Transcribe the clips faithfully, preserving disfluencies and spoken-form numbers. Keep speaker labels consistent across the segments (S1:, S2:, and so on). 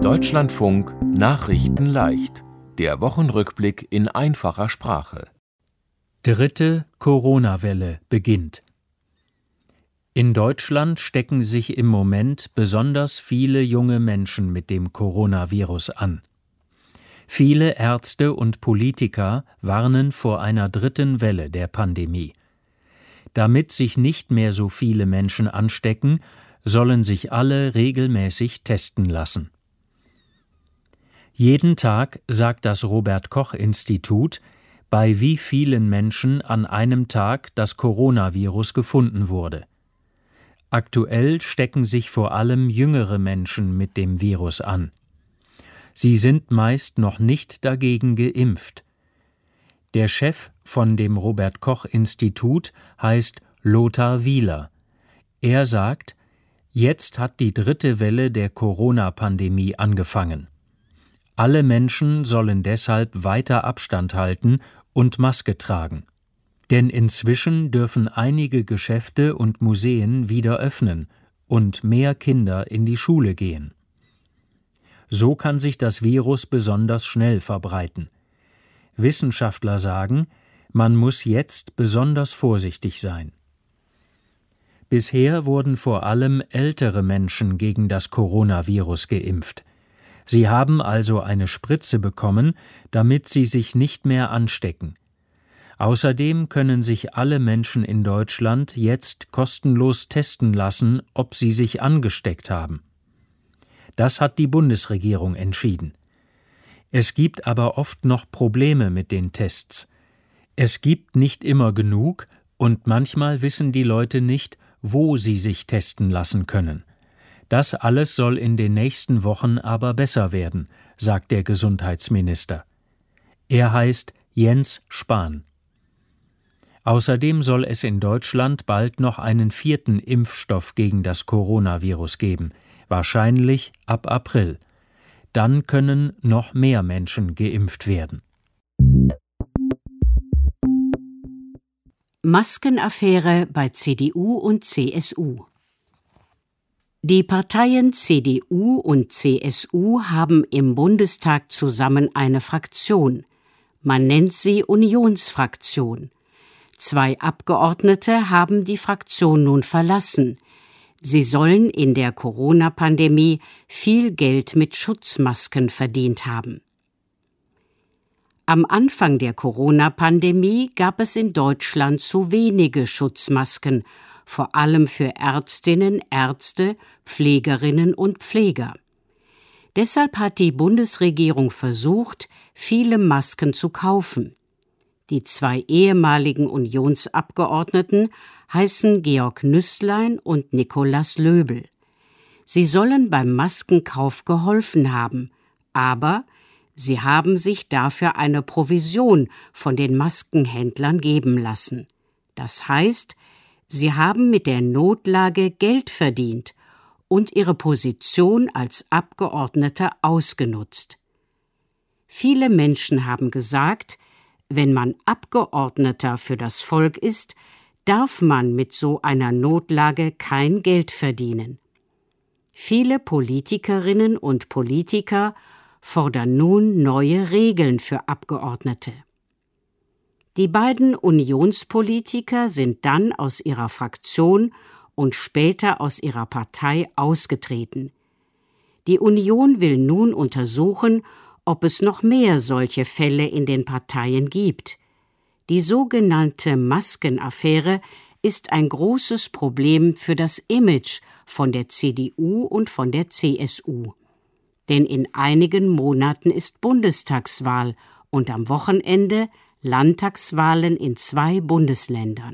S1: Deutschlandfunk Nachrichten leicht. Der Wochenrückblick in einfacher Sprache.
S2: Dritte Corona-Welle beginnt. In Deutschland stecken sich im Moment besonders viele junge Menschen mit dem Coronavirus an. Viele Ärzte und Politiker warnen vor einer dritten Welle der Pandemie. Damit sich nicht mehr so viele Menschen anstecken, sollen sich alle regelmäßig testen lassen. Jeden Tag sagt das Robert-Koch-Institut, bei wie vielen Menschen an einem Tag das Coronavirus gefunden wurde. Aktuell stecken sich vor allem jüngere Menschen mit dem Virus an. Sie sind meist noch nicht dagegen geimpft. Der Chef von dem Robert-Koch-Institut heißt Lothar Wieler. Er sagt, jetzt hat die dritte Welle der Corona-Pandemie angefangen. Alle Menschen sollen deshalb weiter Abstand halten und Maske tragen. Denn inzwischen dürfen einige Geschäfte und Museen wieder öffnen und mehr Kinder in die Schule gehen. So kann sich das Virus besonders schnell verbreiten. Wissenschaftler sagen, man muss jetzt besonders vorsichtig sein. Bisher wurden vor allem ältere Menschen gegen das Coronavirus geimpft. Sie haben also eine Spritze bekommen, damit sie sich nicht mehr anstecken. Außerdem können sich alle Menschen in Deutschland jetzt kostenlos testen lassen, ob sie sich angesteckt haben. Das hat die Bundesregierung entschieden. Es gibt aber oft noch Probleme mit den Tests. Es gibt nicht immer genug und manchmal wissen die Leute nicht, wo sie sich testen lassen können. Das alles soll in den nächsten Wochen aber besser werden, sagt der Gesundheitsminister. Er heißt Jens Spahn. Außerdem soll es in Deutschland bald noch einen vierten Impfstoff gegen das Coronavirus geben, wahrscheinlich ab April. Dann können noch mehr Menschen geimpft werden.
S3: Maskenaffäre bei C D U und C S U. Die Parteien C D U und C S U haben im Bundestag zusammen eine Fraktion. Man nennt sie Unionsfraktion. Zwei Abgeordnete haben die Fraktion nun verlassen. Sie sollen in der Corona-Pandemie viel Geld mit Schutzmasken verdient haben. Am Anfang der Corona-Pandemie gab es in Deutschland zu wenige Schutzmasken, vor allem für Ärztinnen, Ärzte, Pflegerinnen und Pfleger. Deshalb hat die Bundesregierung versucht, viele Masken zu kaufen. Die zwei ehemaligen Unionsabgeordneten heißen Georg Nüßlein und Nikolaus Löbel. Sie sollen beim Maskenkauf geholfen haben, aber sie haben sich dafür eine Provision von den Maskenhändlern geben lassen. Das heißt, sie haben mit der Notlage Geld verdient und ihre Position als Abgeordnete ausgenutzt. Viele Menschen haben gesagt, wenn man Abgeordneter für das Volk ist, darf man mit so einer Notlage kein Geld verdienen. Viele Politikerinnen und Politiker fordern nun neue Regeln für Abgeordnete. Die beiden Unionspolitiker sind dann aus ihrer Fraktion und später aus ihrer Partei ausgetreten. Die Union will nun untersuchen, ob es noch mehr solche Fälle in den Parteien gibt. Die sogenannte Maskenaffäre ist ein großes Problem für das Image von der C D U und von der C S U. Denn in einigen Monaten ist Bundestagswahl und am Wochenende Landtagswahlen in zwei Bundesländern.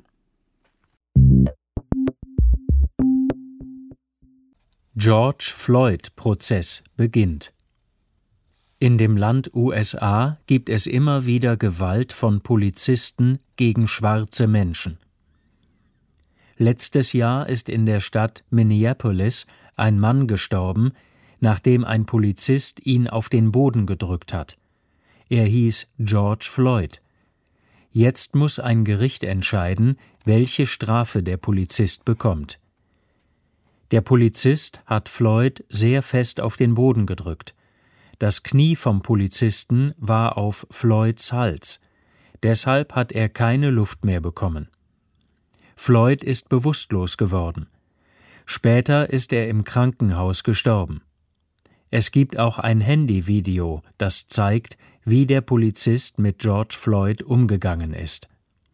S2: George Floyd-Prozess beginnt. In dem Land U S A gibt es immer wieder Gewalt von Polizisten gegen schwarze Menschen. Letztes Jahr ist in der Stadt Minneapolis ein Mann gestorben, nachdem ein Polizist ihn auf den Boden gedrückt hat. Er hieß George Floyd. Jetzt muss ein Gericht entscheiden, welche Strafe der Polizist bekommt. Der Polizist hat Floyd sehr fest auf den Boden gedrückt. Das Knie vom Polizisten war auf Floyds Hals. Deshalb hat er keine Luft mehr bekommen. Floyd ist bewusstlos geworden. Später ist er im Krankenhaus gestorben. Es gibt auch ein Handyvideo, das zeigt, wie der Polizist mit George Floyd umgegangen ist.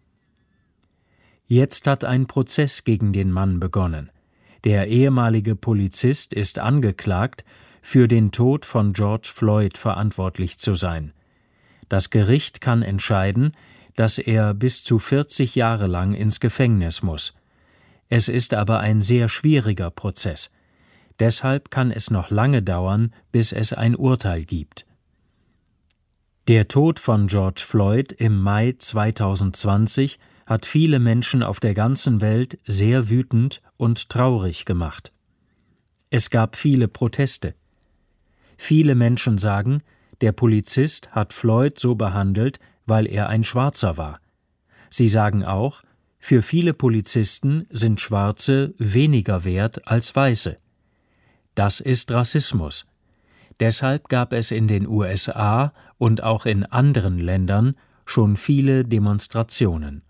S2: Jetzt hat ein Prozess gegen den Mann begonnen. Der ehemalige Polizist ist angeklagt, für den Tod von George Floyd verantwortlich zu sein. Das Gericht kann entscheiden, dass er bis zu vierzig Jahre lang ins Gefängnis muss. Es ist aber ein sehr schwieriger Prozess. Deshalb kann es noch lange dauern, bis es ein Urteil gibt. Der Tod von George Floyd im Mai zweitausendzwanzig hat viele Menschen auf der ganzen Welt sehr wütend und traurig gemacht. Es gab viele Proteste. Viele Menschen sagen, der Polizist hat Floyd so behandelt, weil er ein Schwarzer war. Sie sagen auch, für viele Polizisten sind Schwarze weniger wert als Weiße. Das ist Rassismus. Deshalb gab es in den U S A und auch in anderen Ländern schon viele Demonstrationen.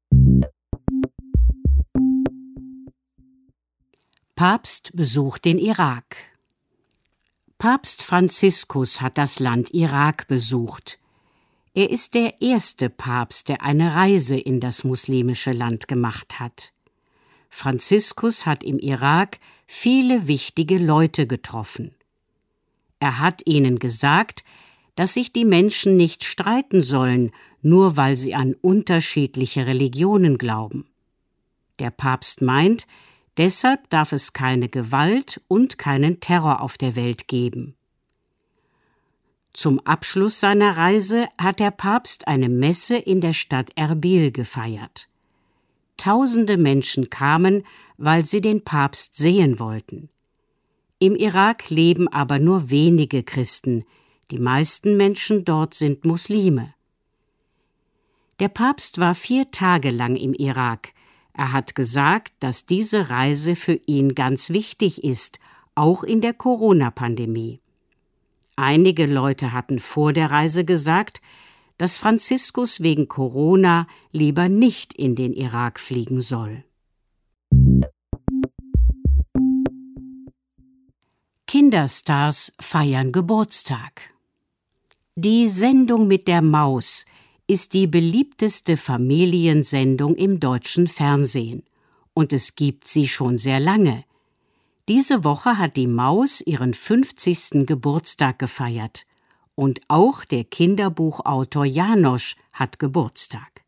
S3: Papst besucht den Irak. Papst Franziskus hat das Land Irak besucht. Er ist der erste Papst, der eine Reise in das muslimische Land gemacht hat. Franziskus hat im Irak viele wichtige Leute getroffen. Er hat ihnen gesagt, dass sich die Menschen nicht streiten sollen, nur weil sie an unterschiedliche Religionen glauben. Der Papst meint, deshalb darf es keine Gewalt und keinen Terror auf der Welt geben. Zum Abschluss seiner Reise hat der Papst eine Messe in der Stadt Erbil gefeiert. Tausende Menschen kamen, weil sie den Papst sehen wollten. Im Irak leben aber nur wenige Christen, die meisten Menschen dort sind Muslime. Der Papst war vier Tage lang im Irak. Er hat gesagt, dass diese Reise für ihn ganz wichtig ist, auch in der Corona-Pandemie. Einige Leute hatten vor der Reise gesagt, dass Franziskus wegen Corona lieber nicht in den Irak fliegen soll. Kinderstars feiern Geburtstag. Die Sendung mit der Maus ist die beliebteste Familiensendung im deutschen Fernsehen. Und es gibt sie schon sehr lange. Diese Woche hat die Maus ihren fünfzigsten Geburtstag gefeiert. Und auch der Kinderbuchautor Janosch hat Geburtstag.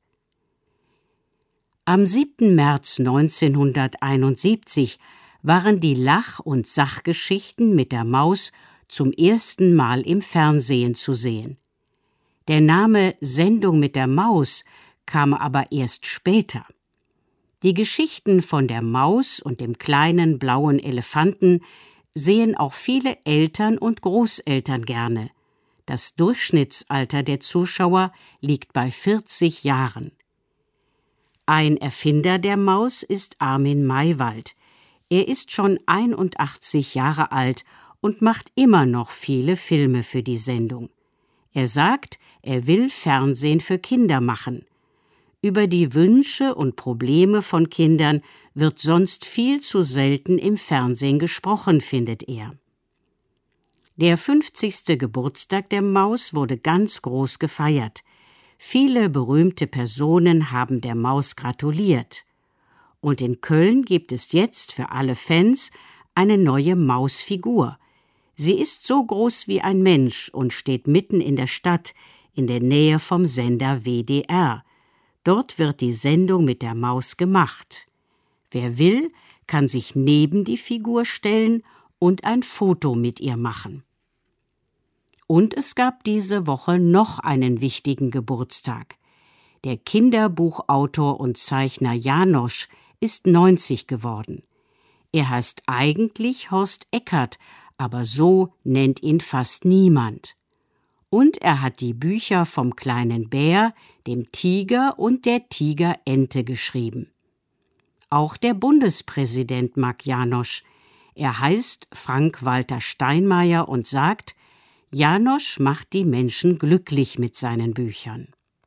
S3: Am siebten März neunzehnhunderteinundsiebzig waren die Lach- und Sachgeschichten mit der Maus zum ersten Mal im Fernsehen zu sehen. Der Name Sendung mit der Maus kam aber erst später. Die Geschichten von der Maus und dem kleinen blauen Elefanten sehen auch viele Eltern und Großeltern gerne. Das Durchschnittsalter der Zuschauer liegt bei vierzig Jahren. Ein Erfinder der Maus ist Armin Maywald. Er ist schon einundachtzig Jahre alt und macht immer noch viele Filme für die Sendung. Er sagt, er will Fernsehen für Kinder machen. Über die Wünsche und Probleme von Kindern wird sonst viel zu selten im Fernsehen gesprochen, findet er. Der fünfzigste Geburtstag der Maus wurde ganz groß gefeiert. Viele berühmte Personen haben der Maus gratuliert. Und in Köln gibt es jetzt für alle Fans eine neue Mausfigur. Sie ist so groß wie ein Mensch und steht mitten in der Stadt, in der Nähe vom Sender W D R. Dort wird die Sendung mit der Maus gemacht. Wer will, kann sich neben die Figur stellen und ein Foto mit ihr machen. Und es gab diese Woche noch einen wichtigen Geburtstag. Der Kinderbuchautor und Zeichner Janosch ist neunzig geworden. Er heißt eigentlich Horst Eckert, aber so nennt ihn fast niemand. Und er hat die Bücher vom kleinen Bär, dem Tiger und der Tigerente geschrieben. Auch der Bundespräsident mag Janosch. Er heißt Frank-Walter Steinmeier und sagt, Janosch macht die Menschen glücklich mit seinen Büchern.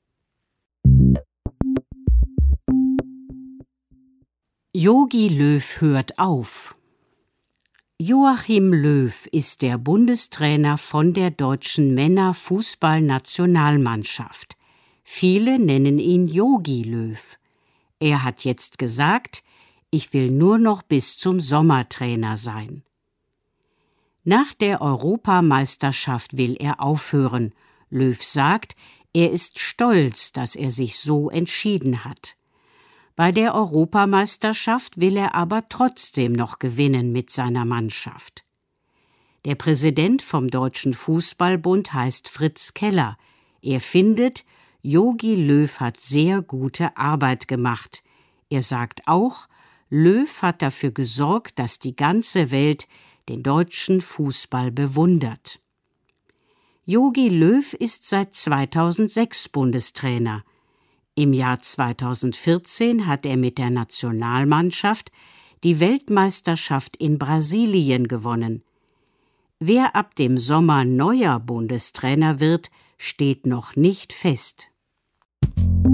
S3: Jogi Löw hört auf. Joachim Löw ist der Bundestrainer von der deutschen Männerfußballnationalmannschaft. Viele nennen ihn Jogi Löw. Er hat jetzt gesagt, ich will nur noch bis zum Sommer Trainer sein. Nach der Europameisterschaft will er aufhören. Löw sagt, er ist stolz, dass er sich so entschieden hat. Bei der Europameisterschaft will er aber trotzdem noch gewinnen mit seiner Mannschaft. Der Präsident vom Deutschen Fußballbund heißt Fritz Keller. Er findet, Jogi Löw hat sehr gute Arbeit gemacht. Er sagt auch, Löw hat dafür gesorgt, dass die ganze Welt den deutschen Fußball bewundert. Jogi Löw ist seit zweitausendsechs Bundestrainer. Im Jahr zweitausendvierzehn hat er mit der Nationalmannschaft die Weltmeisterschaft in Brasilien gewonnen. Wer ab dem Sommer neuer Bundestrainer wird, steht noch nicht fest.